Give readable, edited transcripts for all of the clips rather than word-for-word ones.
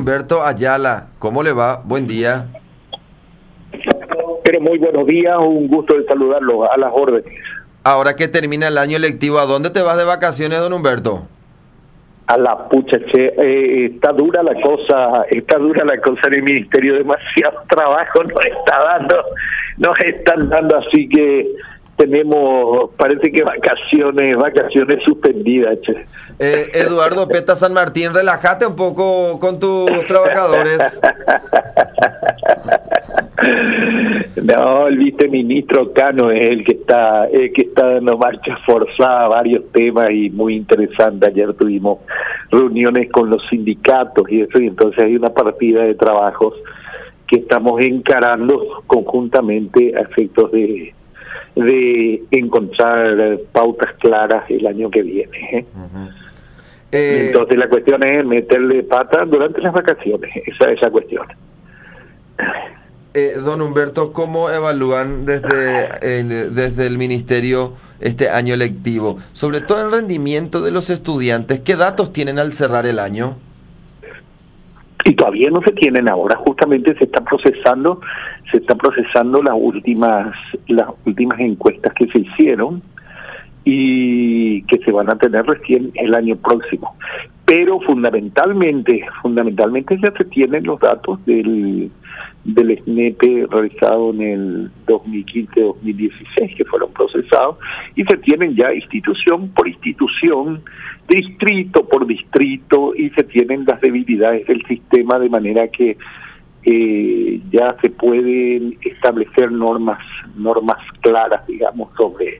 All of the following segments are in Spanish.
Humberto Ayala, ¿cómo le va? Buen día. Pero muy buenos días, un gusto de saludarlos, a las órdenes. Ahora que termina el año lectivo, ¿a dónde te vas de vacaciones, don Humberto? A la pucha, che, está dura la cosa en el ministerio, demasiado trabajo nos están dando, así que tenemos, parece que vacaciones suspendidas, che. Eduardo Peta San Martín, relájate un poco con tus trabajadores. No, el viceministro Cano es el que está dando marcha forzada a varios temas y muy interesante. Ayer tuvimos reuniones con los sindicatos y eso, y entonces hay una partida de trabajos que estamos encarando conjuntamente a efectos de encontrar pautas claras el año que viene. Entonces la cuestión es meterle pata durante las vacaciones, esa es la cuestión. Don Humberto, ¿cómo evalúan desde el ministerio este año lectivo? Sobre todo el rendimiento de los estudiantes, ¿qué datos tienen al cerrar el año? Y todavía no se tienen ahora, justamente se están procesando las últimas encuestas que se hicieron y que se van a tener recién el año próximo. Pero fundamentalmente ya se tienen los datos del SNEP realizado en el 2015-2016, que fueron procesados, y se tienen ya institución por institución, distrito por distrito, y se tienen las debilidades del sistema, de manera que ya se pueden establecer normas claras, digamos, sobre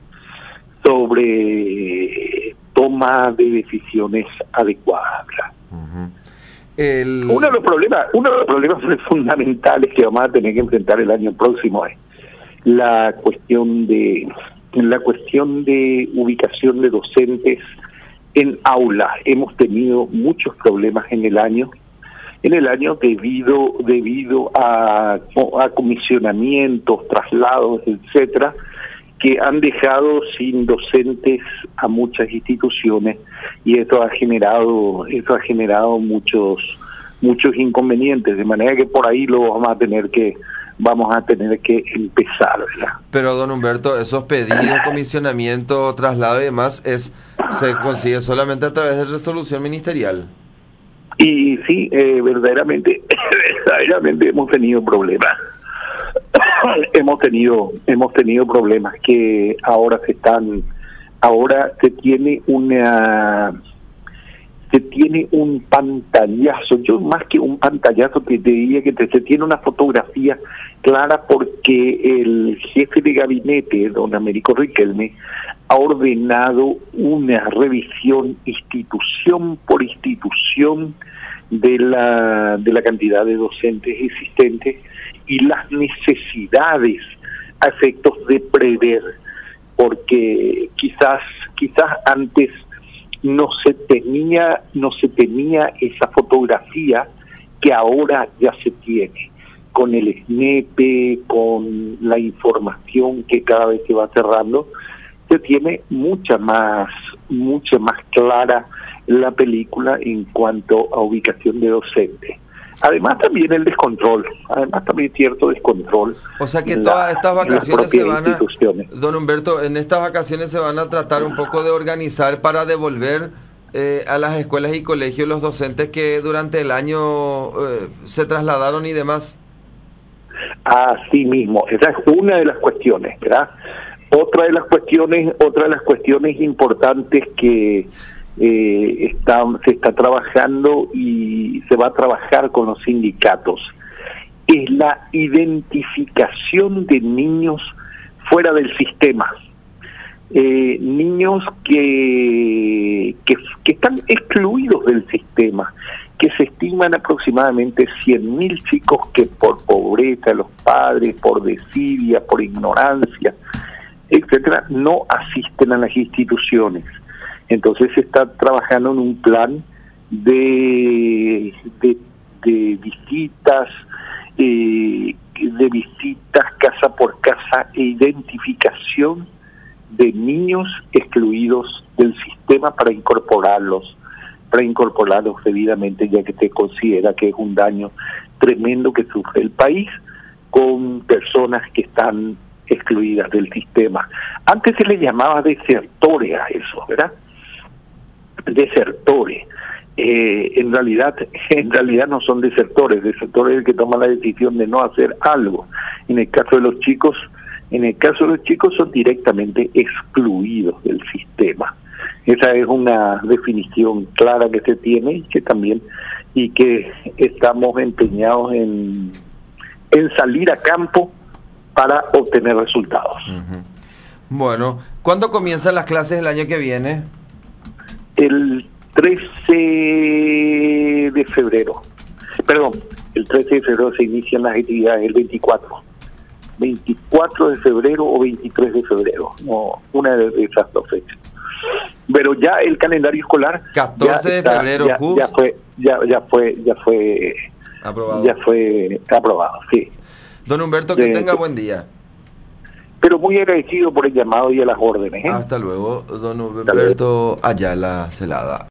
toma de decisiones adecuadas. Uno de los problemas fundamentales que vamos a tener que enfrentar el año próximo es la cuestión de ubicación de docentes en aula. Hemos tenido muchos problemas en el año debido a comisionamientos, traslados, etcétera, que han dejado sin docentes a muchas instituciones, y eso ha generado muchos inconvenientes, de manera que por ahí lo vamos a tener que empezar, ¿verdad? Pero don Humberto, esos pedidos, comisionamiento, traslado y demás se consigue solamente a través de resolución ministerial. Y sí, verdaderamente hemos tenido problemas. hemos tenido problemas que ahora se tiene un pantallazo. Yo más que un pantallazo te diría que se tiene una fotografía clara, porque el jefe de gabinete, don Américo Riquelme, ha ordenado una revisión institución por institución de la cantidad de docentes existentes y las necesidades a efectos de prever, porque quizás antes no se tenía esa fotografía que ahora ya se tiene, con el SNEP, con la información que cada vez se va cerrando, se tiene mucha más clara la película en cuanto a ubicación de docentes. Además también cierto descontrol. O sea que todas estas vacaciones se van a, don Humberto, en estas vacaciones se van a tratar un poco de organizar para devolver a las escuelas y colegios los docentes que durante el año se trasladaron y demás. Así mismo, esa es una de las cuestiones, ¿verdad? Otra de las cuestiones importantes que se está trabajando y se va a trabajar con los sindicatos es la identificación de niños fuera del sistema, niños que están excluidos del sistema, que se estiman aproximadamente 100.000 chicos que por pobreza, los padres, por desidia, por ignorancia, etcétera, no asisten a las instituciones. Entonces se está trabajando en un plan de visitas casa por casa e identificación de niños excluidos del sistema para incorporarlos para incorporarlos debidamente, ya que se considera que es un daño tremendo que sufre el país con personas que están excluidas del sistema. Antes se le llamaba desertores a eso, ¿verdad? Desertores. En realidad no son desertores. Desertores es el que toma la decisión de no hacer algo. En el caso de los chicos son directamente excluidos del sistema. Esa es una definición clara que se tiene y que estamos empeñados en salir a campo para obtener resultados. Uh-huh. Bueno, ¿cuándo comienzan las clases el año que viene? El 13 de febrero. Perdón, el 13 de febrero se inician las actividades, el 24 de febrero o 23 de febrero, no, una de esas dos fechas. Pero ya el calendario escolar 14 de febrero ya fue aprobado, sí. Don Humberto, que tenga buen día. Pero muy agradecido por el llamado y a las órdenes. Hasta luego, don Humberto Ayala Celada.